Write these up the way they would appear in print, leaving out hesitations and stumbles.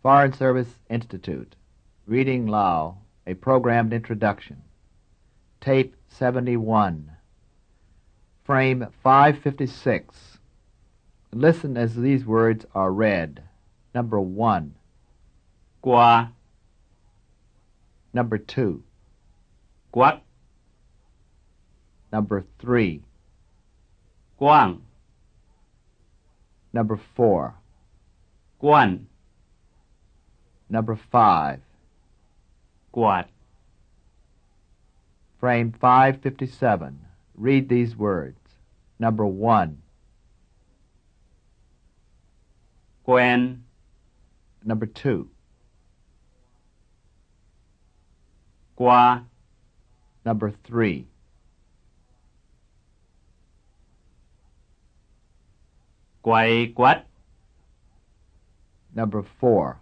Foreign Service Institute. Reading Lao, a programmed introduction. Tape 71. Frame 556. Listen as these words are read. Number 1. 瓜 Number 2. กวัก Number 3. กว้าง Number 4. กว้าน Number 5. กวาด Frame 557. Read these words. Number 1. แกวน Number 2. กวา Number 3. ไกวกวัด Number 4.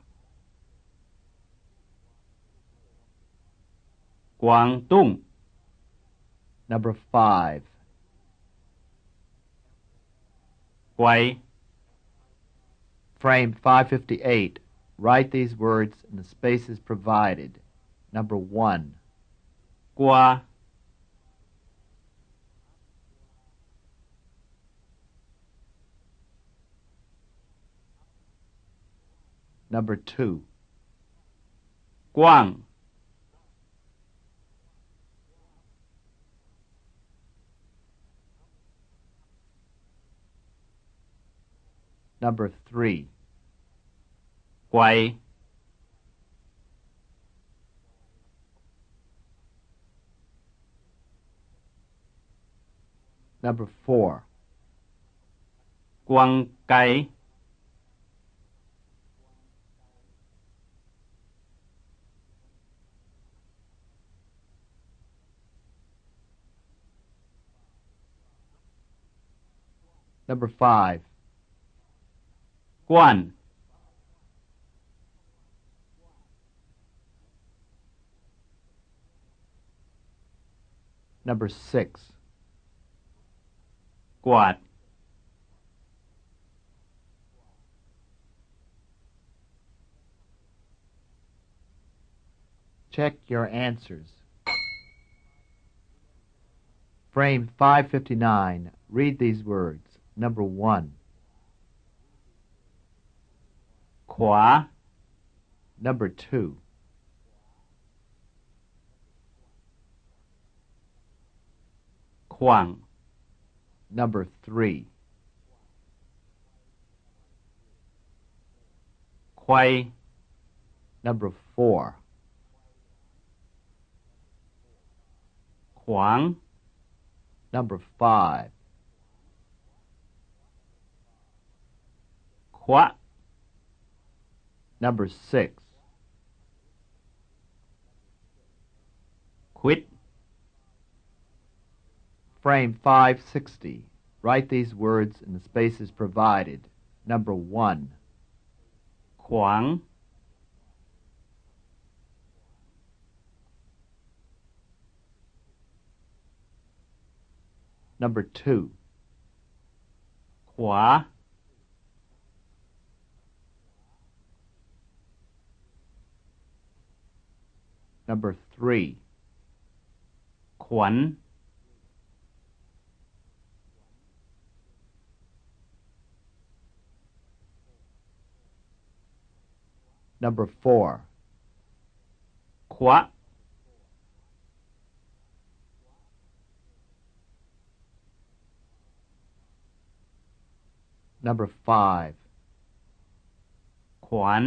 กวางตุ้ง Number 5. ไกว Frame 558. Write these words in the spaces provided. Number 1. กวา Number 2. กว้าง Number 3. ไกว Number 4. กวางไก Number 5. กว้าน Number 6. กวาด Check your answers. Frame 559. Read these words. Number 1. ขวา Number 2. ขว้าง Number 3. ไขว้ Number 4. ขวาง Number 5. ขวะ Number 6. ควิด Frame 560. Write these words in the spaces provided. Number 1. ขวาง Number 2. ขวา Number 3. ขวัญ Number 4. ขวะ Number 5. ขวาน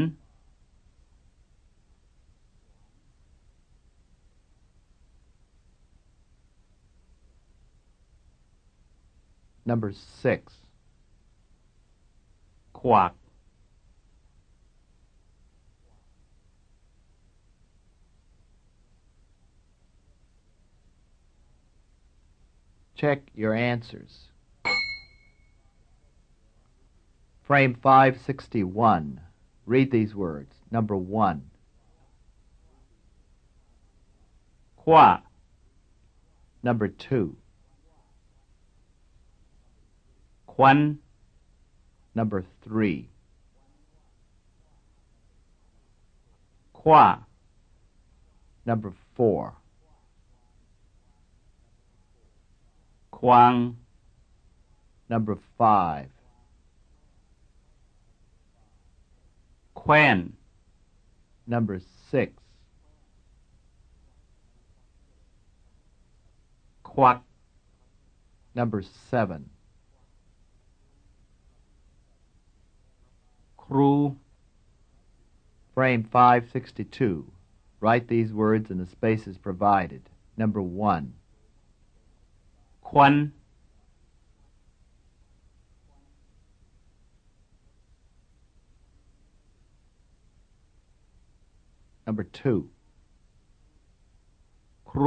Number 6. ขวาก Check your answers. Frame 561. Read these words. Number 1. ขว้า Number 2. ควัน Number 3. ขว้า Number 4. ควาง Number 5. แขว้น Number 6. ควัก Number 7. ครู Frame 562. Write these words in the spaces provided. Number 1. ควัน Number 2. ครู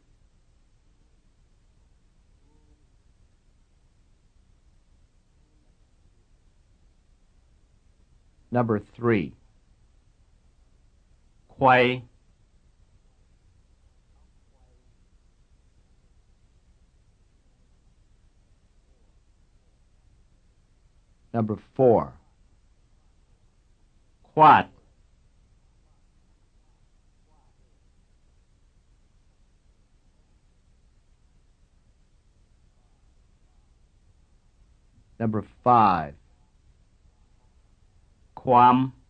Number 3. ควาย Number 4. ควาด Number 5. ความ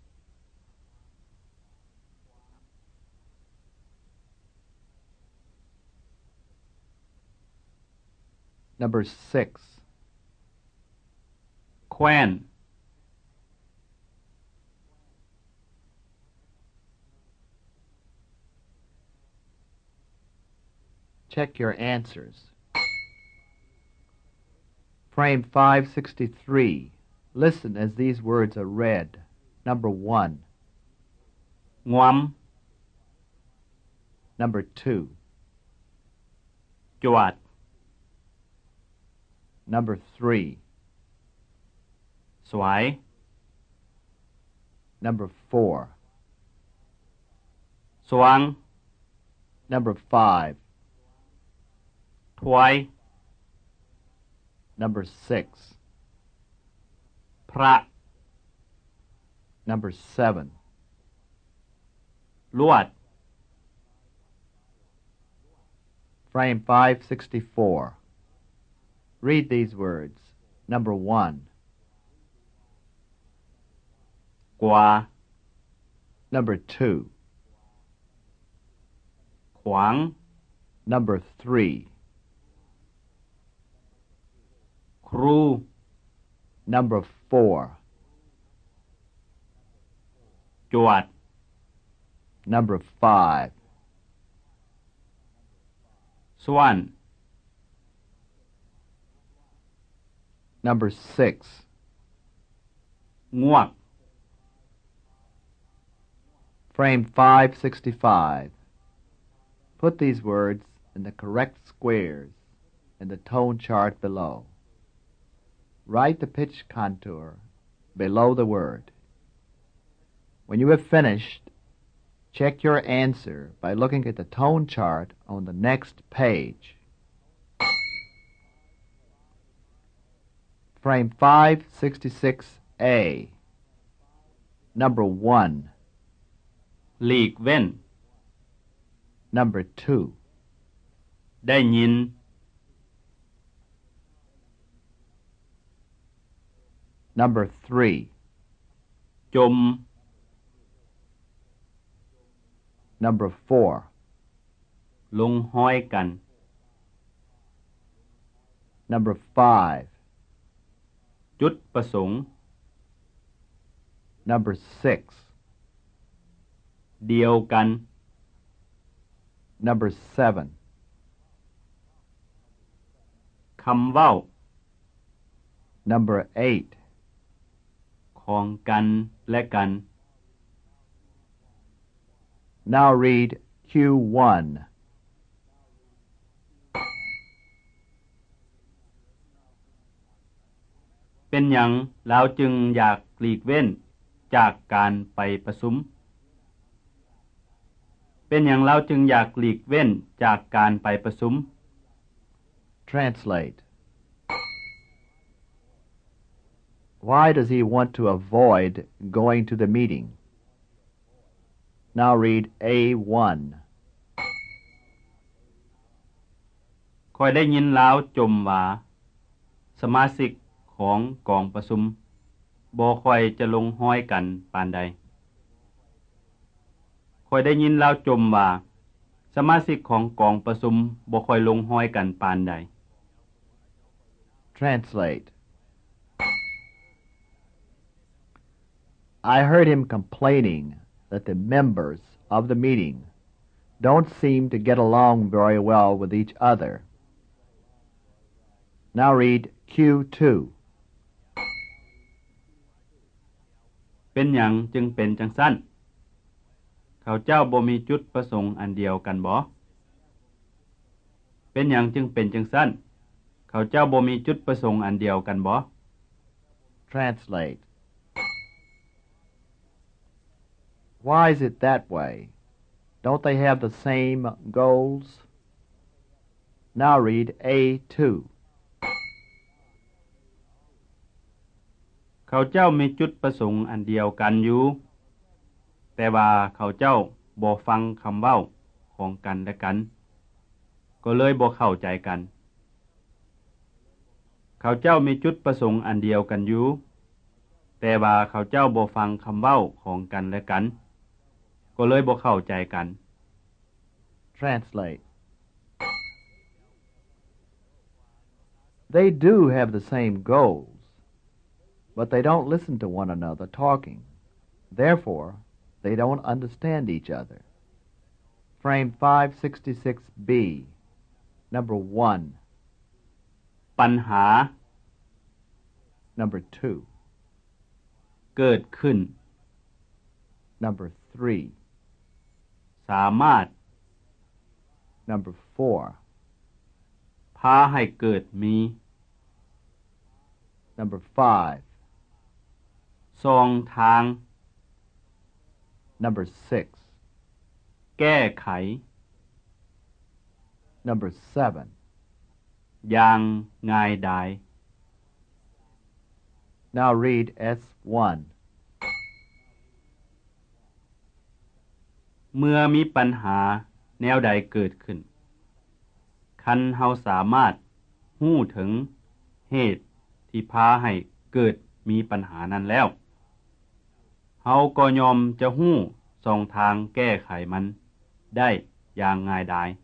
Number 6. แขว้น Check your answers. Frame 563. Listen as these words are read. Number 1. งวม Number 2. จวด Number 3. สวย Number 4. สว่าง Number 5. ถวย Number 6. พระ Number 7. ลวด Frame 564. Read these words. Number 1. กว่า Number 2. ขวาง Number 3. ครู Number 4. จวด Number 5. ส่วน Number 6. งวก Frame 565. Put these words in the correct squares in the tone chart below. Write the pitch contour below the word. When you have finished, check your answer by looking at the tone chart on the next page. Frame 566A. Number 1. หลีกเว้น Number 2. ได้ยิน Number 3. จม Number 4. ลงห้อยกัน Number 5. จุดประสงค์ Number 6. เดียวกัน Number 7. คำเว้า Number 8. ของกันและกัน Now read Q1. เป็นหยังเราจึงอยากหลีกเว้นจากการไปประชุม เป็นหยังเราจึงอยากหลีกเว้นจากการไปประชุม Translate. Why does he want to avoid going to the meeting? Now read A1. ค่อยได้ยินลาวจมว่าสมาชิกของกองประชุมบ่ค่อยจะลงห้อยกันปานใดค่อยได้ยินลาวจมว่าสมาชิกของกองประชุมบ่ค่อยลงห้อยกันปานใด Translate. I heard him complaining that the members of the meeting don't seem to get along very well with each other. Now read Q2. เป็นหยังจึงเป็นจังซั่นเขาเจ้าบ่มีจุดประสงค์อันเดียวกันบ่เป็นหยังจึงเป็นจังซั่นเขาเจ้าบ่มีจุดประสงค์อันเดียวกันบ่ Translate. Why is it that way? Don't they have the same goals? Now read A2. เขาเจ้ามีจุดประสงค์อันเดียวกันอยู่แต่ว่าเขาเจ้าบ่ฟังคำเว้าของกันและกันก็เลยบ่เข้าใจกันเขาเจ้ามีจุดประสงค์อันเดียวกันอยู่แต่ว่าเขาเจ้าบ่ฟังคำเว้าของกันและกันก็เลยบ่เข้าใจกัน Translate. They do have the same goals, but they don't listen to one another talking. Therefore, they don't understand each other. Frame 566B. Number 1. ปัญหา Number 2. เกิดขึ้น Number 3. สามารถ Number 4. พาให้เกิดมี Number 5. สองทาง Number 6. แก้ไข Number 7. อย่างง่ายดาย Now read S1. เมื่อมีปัญหาแนวใดเกิดขึ้นคันเฮาสามารถฮู้ถึงเหตุที่พาให้เกิดมีปัญหานั้นแล้วเฮาก็ยอมจะฮู้ช่องทางแก้ไขมันได้อย่างง่ายดาย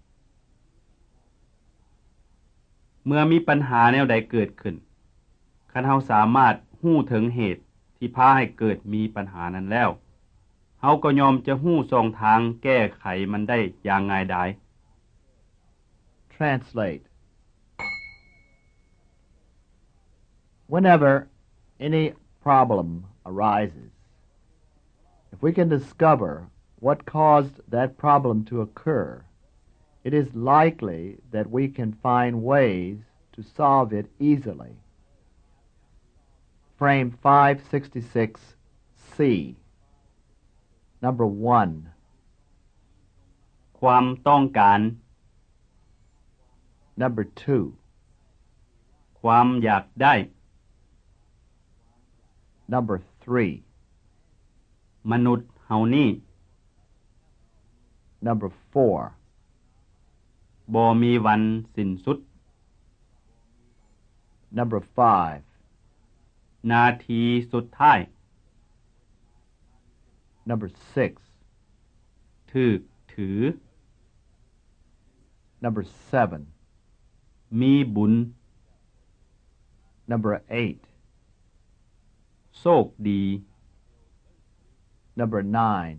เมื่อมีปัญหาแนวใดเกิดขึ้นคันเฮาสามารถฮู้ถึงเหตุที่พาให้เกิดมีปัญหานั้นแล้วเฮาก็ยอมจะฮู้ช่องทางแก้ไขมันได้อย่างง่ายดาย Translate. Whenever any problem arises, if we can discover what caused that problem to occur, it is likely that we can find ways to solve it easily. Frame 566C. Number 1. ความต้องการ Number 2. ความอยากได้ Number 3. มนุษย์เฮานี่ Number 4. บ่มีวันสิ้นสุด Number 5. นาทีสุดท้าย Number 6. ถูกถือ Number 7. มีบุญ Number 8. โชคดี Number 9.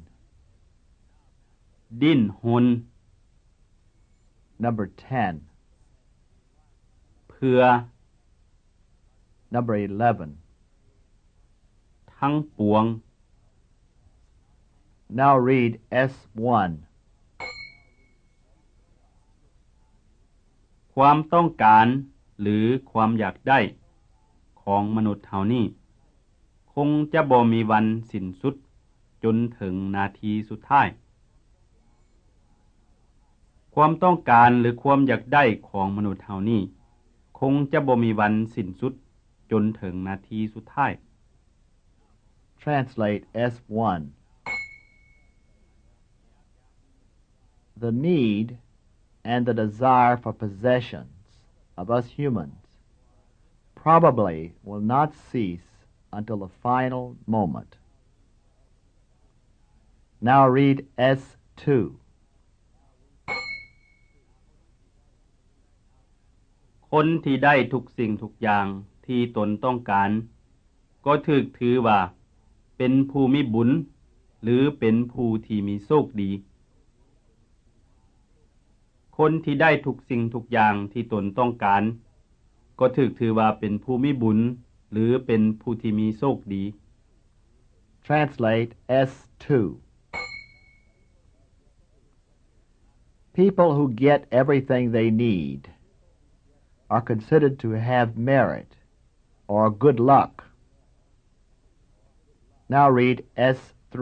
ดิ้นหน Number 10. เพื่อ Number 11. ทั้งปวง Now read S1. ความต้องการหรือความอยากได้ของมนุษย์เฮานี่คงจะบ่มีวันสิ้นสุดจนถึงนาทีสุดท้ายความต้องการหรือความอยากได้ของมนุษย์เฮานี่คงจะบ่มีวันสิ้นสุดจนถึงนาทีสุดท้าย Translate S1. the need and the desire for possessions of us humans probably will not cease until the final moment. Now read S2. คนที่ได้ทุกสิ่งทุกอย่างที่ตนต้องการก็ถูกถือว่าเป็นผู้มีบุญหรือเป็นผู้ที่มีโชคดีคนที่ได้ทุกสิ่งทุกอย่างที่ตนต้องการก็ถูกถือว่าเป็นผู้มีบุญหรือเป็นผู้ที่มีโชคดี Translate S2. People who get everything they need are considered to have merit or good luck. Now read S3.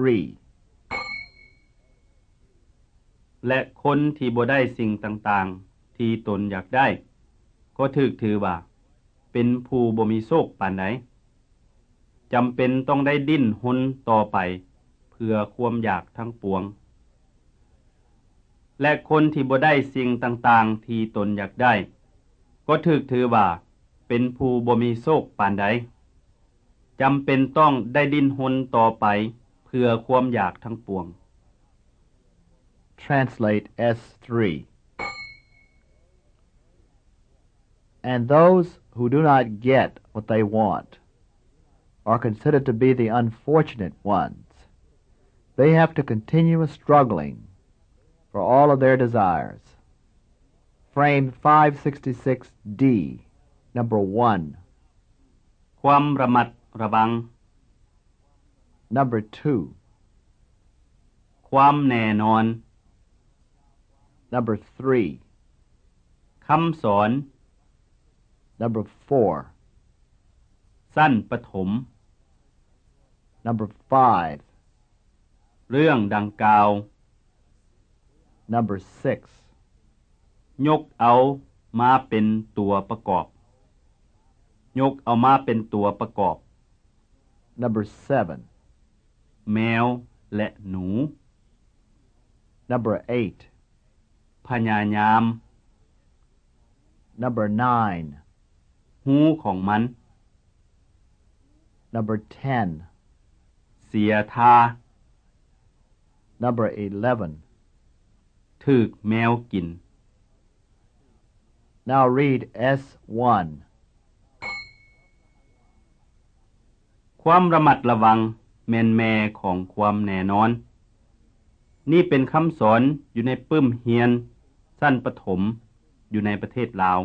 และคนที่บ่ได้สิ่งต่างๆที่ตนอยากได้ก็ถูกถือว่าเป็นผู้บ่มีโชคปานใดจำเป็นต้องได้ดิ้นรนต่อไปเพื่อความอยากทั้งปวงและคนที่บ่ได้สิ่งต่างๆที่ตนอยากได้ก็ถูกถือว่าเป็นผู้บ่มีโชคปานใดจำเป็นต้องได้ดิ้นรนต่อไปเพื่อความอยากทั้งปวง Translate S3. And those who do not get what they want are considered to be the unfortunate ones. They have to continue struggling for all of their desires. Frame 566D, number 1. ความระมัดระวัง Number 2. ความแน่นอน Number 3. คำสอน Number 4. สั้นปฐม Number 5. เรื่องดังกล่าว Number 6. ยกเอามาเป็นตัวประกอบยกเอามาเป็นตัวประกอบ Number 7. แมวและหนู Number 8. พยายาม Number 9. หูของมัน Number 10. เสียท่า Number 11. ถูกแมวกิน Now read S1. ความระมัดระวังแม่นแม่ของความแน่นอนนี่เป็นคำสอนอยู่ในปึ้มเฮียนสั้นประถมอยู่ในประเทศลาว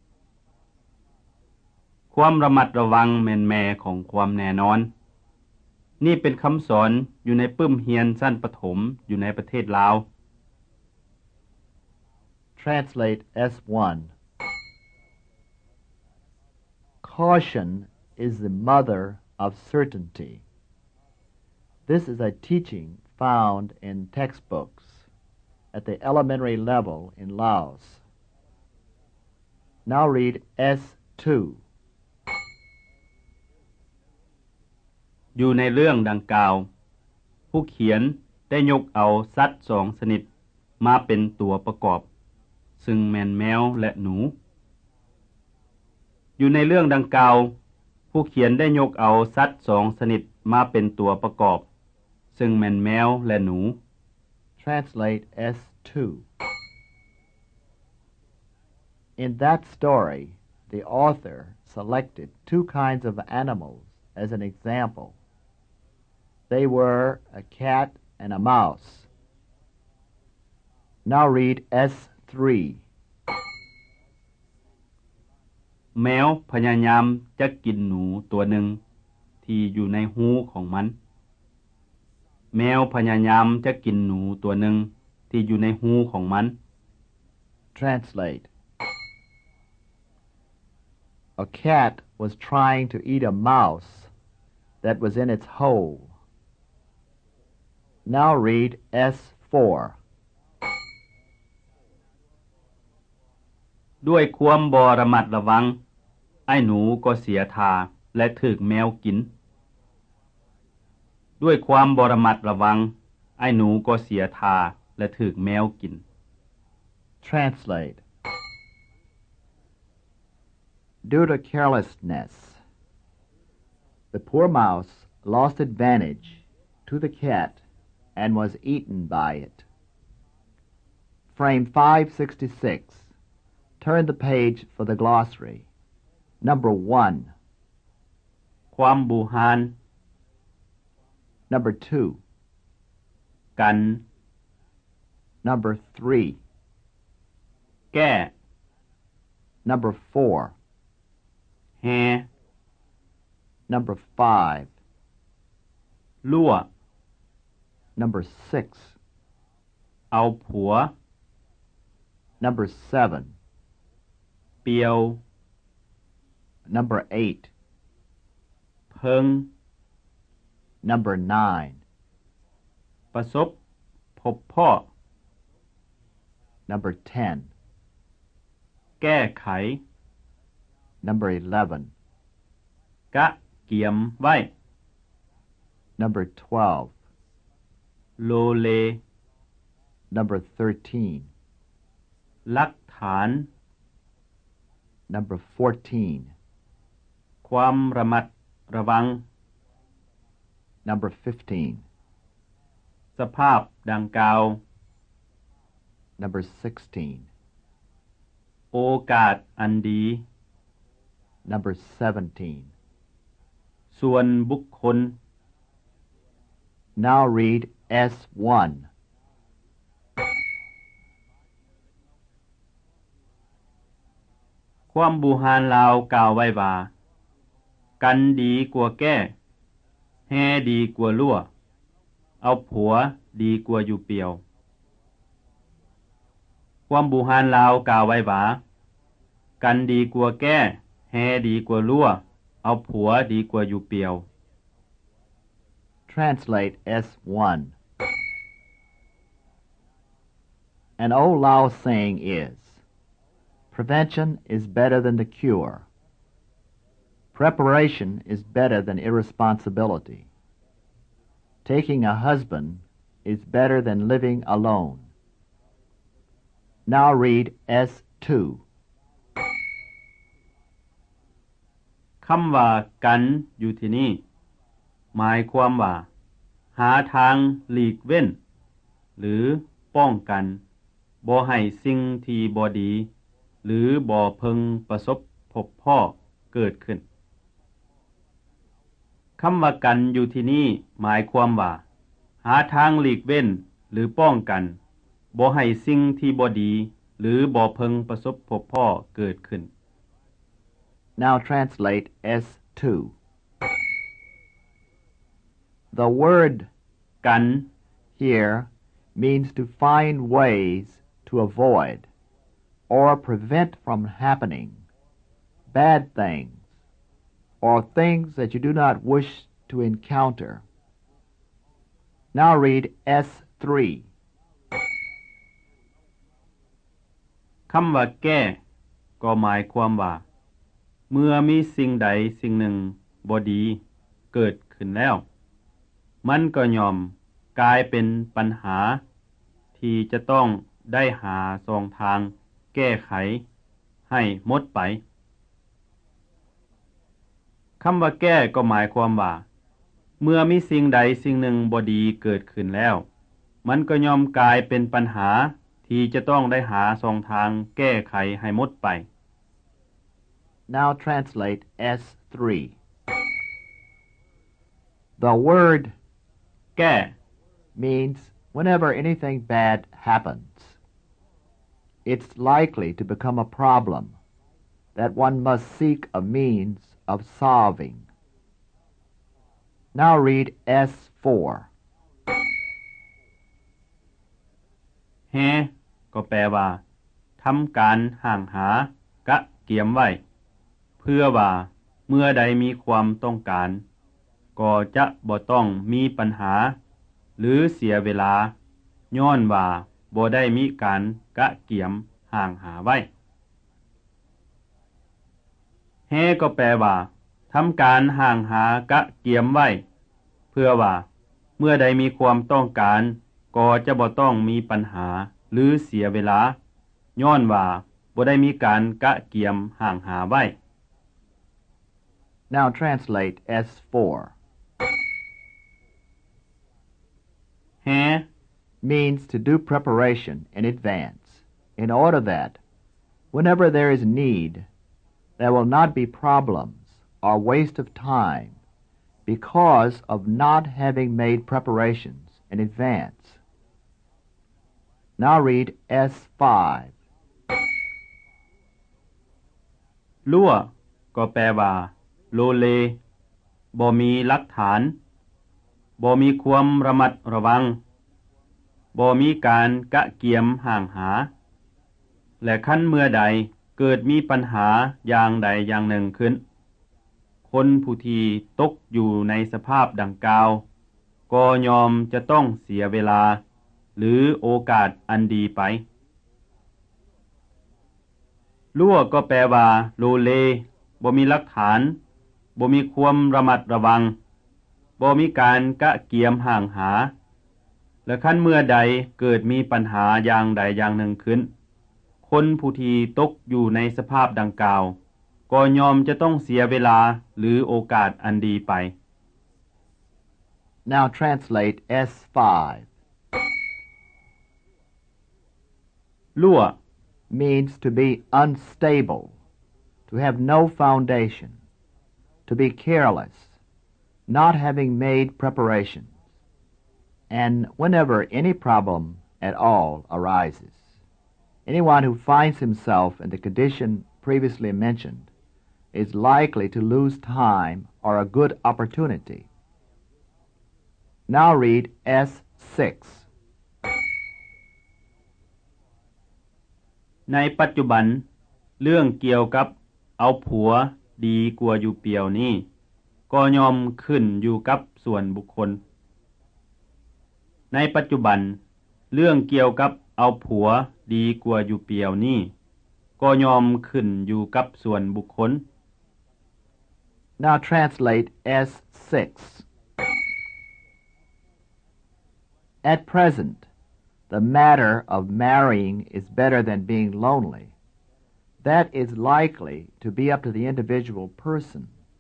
ความระมัดระวังแม่นแม่ของความแน่นอนนี่เป็นคำสอนอยู่ในปึ้มเฮียนสั้นประถมอยู่ในประเทศลาว Translate S1. Caution is the mother of certainty. This is a teaching found in textbooks at the elementary level in Laos. Now read S2. อยู่ในเรื่องดังกล่าวผู้เขียนได้ยกเอาสัตว์2ชนิดมาเป็นตัวประกอบซึ่งแม่นแมวและหนูอยู่ในเรื่องดังกล่าวผู้เขียนได้ยกเอาสัตว์2ชนิดมาเป็นตัวประกอบซึ่งแม่นแมวและหนู Translate S2. In that story, the author selected two kinds of animals as an example. They were a cat and a mouse. Now read S3. แมวพยายามจะกินหนูตัวหนึ่งที่อยู่ในหูของมันแมวพยายามจะกินหนูตัวหนึ่งที่อยู่ในหูของมัน Translate. A cat was trying to eat a mouse that was in its hole. Now read S4. ด้วยความบ่ระมัดระวังไอ้หนูก็เสียท่าและถูกแมวกินด้วยความบ่ระมัดระวังไอ้หนูก็เสียท่าและถูกแมวกิน Translate. Due to carelessness, the poor mouse lost advantage to the cat and was eaten by it. Frame 566. Turn the page for the glossary. Number 1. ความบูหาน Number 2. กัน Number 3. แก้ Number 4. แฮ Number 5. ลั่ว Number 6. เอาผัว Number 7. เปียว Number 8. เพิง Number 9. ประสบพบพ่อ Number 10. แก้ไข Number 11. กะเกียมไว้ Number 12. โลเล Number 13. ลักฐาน Number 14. ความระมัดระวัง Number 15. สภาพดังกล่าว Number 16. โอกาสอันดี Number 17. ส่วนบุคคล Now read S1. ความบูหานลาวกล่าวไว้ว่ากันดีกว่าแก้แฮดีกว่าลั่วเอาผัวดีกว่าอยู่เปียวความบูหานลาวกล่าวไว้ว่ากันดีกว่าแก้แฮดีกว่าลั่วเอาผัวดีกว่าอยู่เปียว Translate S1. An old Lao saying is, prevention is better than the cure. Preparation is better than irresponsibility. Taking a husband is better than living alone. Now read S2. คำว่ากันอยู่ที่นี่หมายความว่าหาทางหลีกเว้นหรือป้องกันบ่ให้สิ่งที่บ่ดีหรือบ่พึงประสบพบพ่อเกิดขึ้นคำว่ากันอยู่ที่นี่หมายความว่าหาทางหลีกเว้นหรือป้องกันบ่ให้สิ่งที่บ่ดีหรือบ่พึงประสบพบพ่อเกิดขึ้น Now translate S2. The word กัน here means to find ways to avoid or prevent from happening bad things or things that you do not wish to encounter. Now read S3. คำว่าแก้ก็หมายความว่าเมื่อมีสิ่งใดสิ่งหนึ่งบ่ดีเกิดขึ้นแล้วมันก็ย่อมกลายเป็นปัญหาที่จะต้องได้หาทางแก้ไขให้หมดไปคำว่าแก้ก็หมายความว่าเมื่อมีสิ่งใดสิ่งหนึ่งบ่ดีเกิดขึ้นแล้วมันก็ย่อมกลายเป็นปัญหาที่จะต้องได้หาทางแก้ไขให้หมดไป Now translate S3. The word แก้ means whenever anything bad happens, it's likely to become a problem that one must seek a means of solving. Now read S4. แฮก็แปลว่าทำการห่างหากะเกียมไว้เพื่อว่าเมื่อใดมีความต้องการก็จะบ่ต้องมีปัญหาหรือเสียเวลาย้อนว่าบ่ได้มีการกะเกียมห่างหาไว้แฮก็แปลว่าทำการห่างหากะเกียมไว้เพื่อว่าเมื่อใดมีความต้องการก็จะบ่ต้องมีปัญหาหรือเสียเวลาย้อนว่าบ่ได้มีการกะเกียมห่างหาไว้ Now translate S4. Hair means to do preparation in advance, in order that, whenever there is need, there will not be problems or waste of time because of not having made preparations in advance. Now read S5. รั่วก็แปลว่าโลเลบ่มีหลักฐานบ่มีความระมัดระวังบ่มีการกะเกียมห่างหาและคันเมื่อใดเกิดมีปัญหาอย่างใดอย่างหนึ่งขึ้นคนผู้ที่ตกอยู่ในสภาพดังกล่าวก็ยอมจะต้องเสียเวลาหรือโอกาสอันดีไปรั่วก็แปลว่าโลเลบ่มีหลักฐานบ่มีความระมัดระวังบ่มีการกะเกียมห่างหาและคันเมื่อใดเกิดมีปัญหาอย่างใดอย่างหนึ่งขึ้นคนผู้ที่ตกอยู่ในสภาพดังกล่าวก็ยอมจะต้องเสียเวลาหรือโอกาสอันดีไป Now translate S5. รั่ว means to be unstable, to have no foundation, to be careless, not having made preparations, and whenever any problem at all arises. Anyone who finds himself in the condition previously mentioned is likely to lose time or a good opportunity. Now read S6. ในปัจจุบันเรื่องเกี่ยวกับเอาผัวดีกว่าอยู่เปียวนี้ก็ยอมขึ้นอยู่กับส่วนบุคคลในปัจจุบันเรื่องเกี่ยวกับเอาผัวดีกว่าอยู่เปียวนี้ก็ยอมขึ้นอยู่กับส่วนบุคคล Now translate S6. At present, the matter of marrying is better than being lonely. That is likely to be up to the individual person.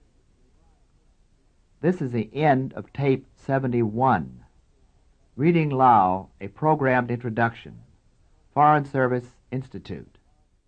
This is the end of tape 71. Reading Lao, a programmed introduction. Foreign Service Institute.